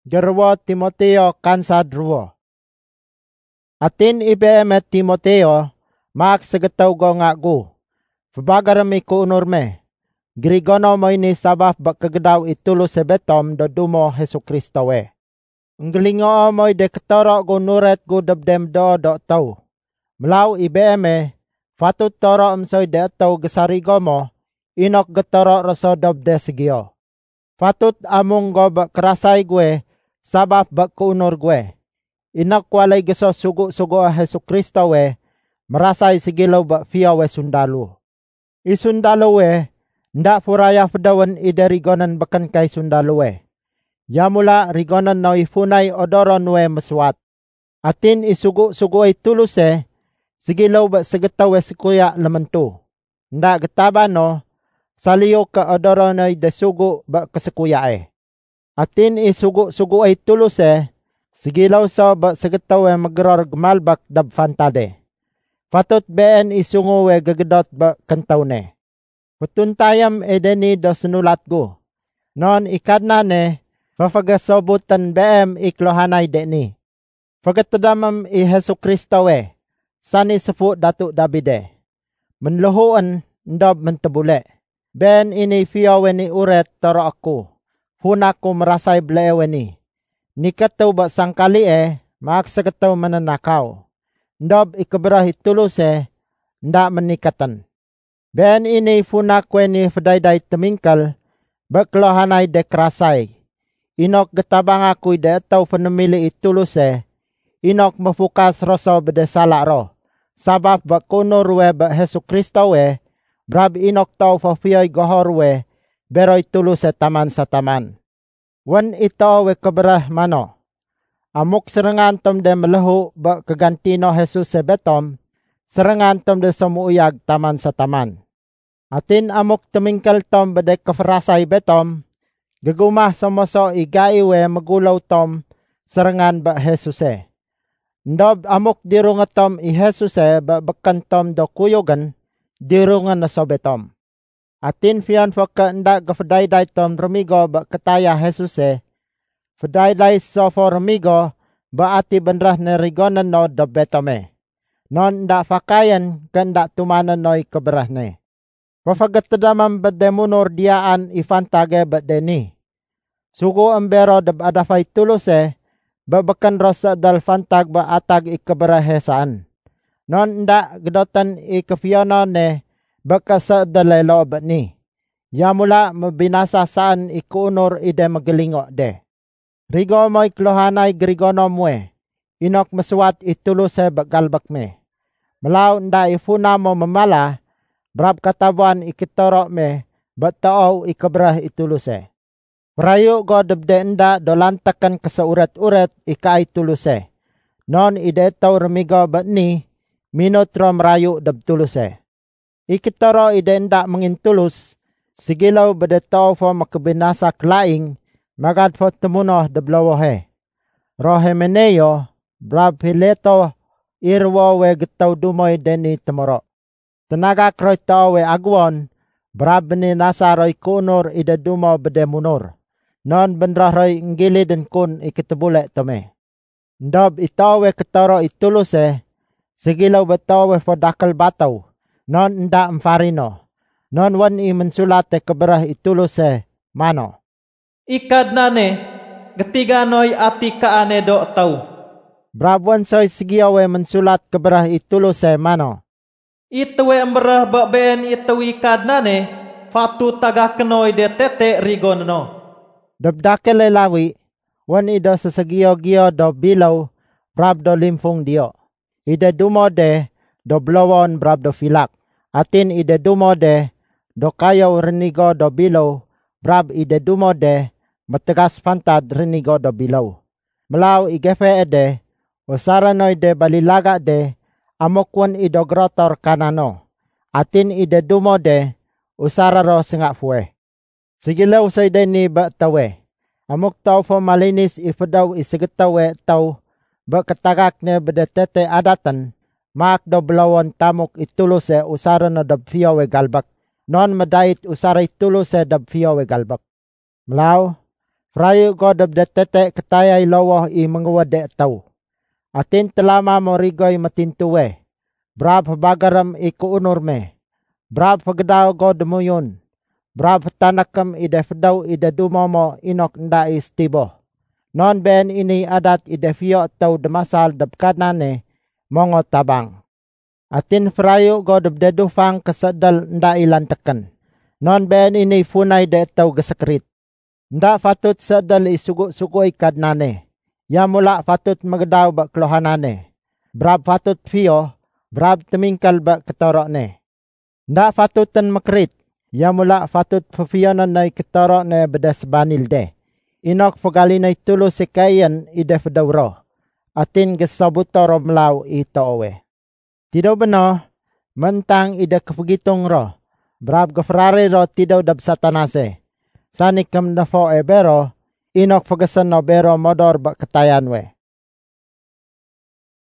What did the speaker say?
Gerwa Timoteo kansadruwa. Atin IBM Timoteo, maak segetaw go ngaku. Fabagarami ko unurme. Grigono mo ini sabaf bakagdaw itulo sebetom do dumo Hesu Kristo we. Nggelingo mo de ketoro go nuret go debdem do tau. Melau IBM, fatut toro emsoy de tau gesarigo mo, inok getoro reso dobde segio. Fatut amung go bak kerasai gue, sabab bak kunur gue. Inak walay geso sugu-sugu Hesu Kristo we, merasai sigilaw bak via we sundalu. Isundalu we, ndak furaya fedawan ide rigonan bakan kay sundalu we. Yamula rigonan na ifunay odoron we meswat. Atin isugu-sugu ay tuluse, sigilaw bak segetaw we sikuya lementu. Ndak getaba no, saliyo ka odoron ay desugu bak kesekuya Atin isugu-sugu ay tuluse, sigilaw sa bak segetaw we magror gemalbak dab fantade. Fatut ben isungu we gagedot bak kentaw ne. Petuntayam edeni do senulat go. Non ikadna ne, fafagasobutan BM iklohanay deni. Fagatadamam i Hesu Kristo we, sani sefu Datuk Davide. Menluhuan ndob mentebule. Ben ini via weni uret toro aku. Hunaku merasai bele weni. Nikataw ba sangkali maak sekataw mananakaw. Ndob ikeberah ituluse, ndak menikatan. Ben ini funak weni fedayday temingkal, baklohanay dekrasay. Inok getabang aku ide tau fenemili ituluse, inok mefukas roso bedesala roh. Sabab bakunur we bak Hesu Kristo we, brab inok tau fafiyay gohor we, beroy tuluse taman sa taman. Wan ito we keberah mano. Amuk serengan tom de melehu bak kegantino Jesus sebetom, serengan tom de somuuyag taman sa taman. Atin amuk temingkal tom bedek keferasay betom, gegumah somoso igai we magulaw tom, serengan bak Jesus Ndob amuk dirunga tom i Jesus bak bekan tom do kuyogan, dirunga na sobetom. Atin fian foka ndak gefedayday tom remigo bak ketaya Jesus fedayday sofo remigo ba ati benrah nerigonan no do betome. Non ndak fakayan kan ndak tumanan noi keberah ne. Pafagatadamam bedemunur diaan ifantage bedeni. Sugu ambero deb adafay tuluse babakan rosa dal fantag ba atag ikeberahesan. Non ndak gedotan ikefiono ne bakasa dalelo betni. Yamula mebinasa saan ikunur ide megelingo de. Rigo moy klohanay grigono mwe. Inok meswat ituluse bagalbak me. Melau nda ifuna mo memala, brab katabuan ikitoro me, batao ikebrah ituluse. Prayu go debde nda dolantakan keseuret-uret ika ituluse. Non ide tau remigo batni, minutro merayu deb tuluse. Ikitoro ide nda mengintulus, sigilaw bedetao fo makebinasa klaing, magad fo temunoh deblawohe. Rohe meneyo, brab hileto irwo we getaw dumoy deni temoro. Tenaga kroy tao we agwon, brab ni nasa roy kunur ide dumo bede munur. Non bendrah roy ngili den kun ikitebule tome. Ndob itaw we ketoro ituluse, sigilaw betaw we fo dakal bataw, non nda mfarino. Non wan i mensulate keberah ituluse, mano. Ikad nane, getiga noy ati kaane do tau. Brabuan soy sigiawe mensulat keberah ituluse mano. Ituwe emberah bakben ituwi ikad nane, fatu taga kenoy de tete rigon no. Debdake lelawi, wan ido sesegio-gio do bilaw, brab do limfung dio. Ide dumo de, do blowon brab do filak. Atin ide dumo de, do kayaw renigo do bilaw, brab ide dumo de, mategas pantad renigo do bilaw. Melau igefe ede, usara noy de balilaga de, amokwan ido grotor kanano. Atin ide dumo de, usara ro singak fue. Sigilaw soy de ni ba tawe. Amok tau fo malinis ifadaw isigetawe tau, ba katagak ne bedetete adatan, maak do belawon tamok ituluse usara na dabfio we galbak. Non madait usara ituluse dabfio we galbak. Melau, Frayu go de tete ketayay lowoh I menguwade tau. Atin telama mo rigoy matintuwe. Brab bagaram I kuunur me. Brab pagdaw go demuyun. Brab tanakam ide fedaw ide dumomo inok nda istibo. Non ben ini adat ide fio tau demasal debkanane mongo tabang. Atin frayu go dedufang kesedal nda ilantekan. Non ben ini funai de tau gesekrit. Nda fatut sedal isugu-sugui kadnane. Ya mula fatut magdaw ba klohanane. Brab fatut fio, brab temingkal ba ketorokne. Nda fatutan makrit. Ya mula fatut fafionan na ketorokne bedas banil de. Inok pagalinay tulo sekayan ide fedawro. Atin gesabutoro melaw ito owe. Tidaw beno, mentang ide kepagitong ro. Brab gafrari ro tidaw dab satanase. Sanik kam na fo e bero, inok pagasan no bero modor ba katayan we.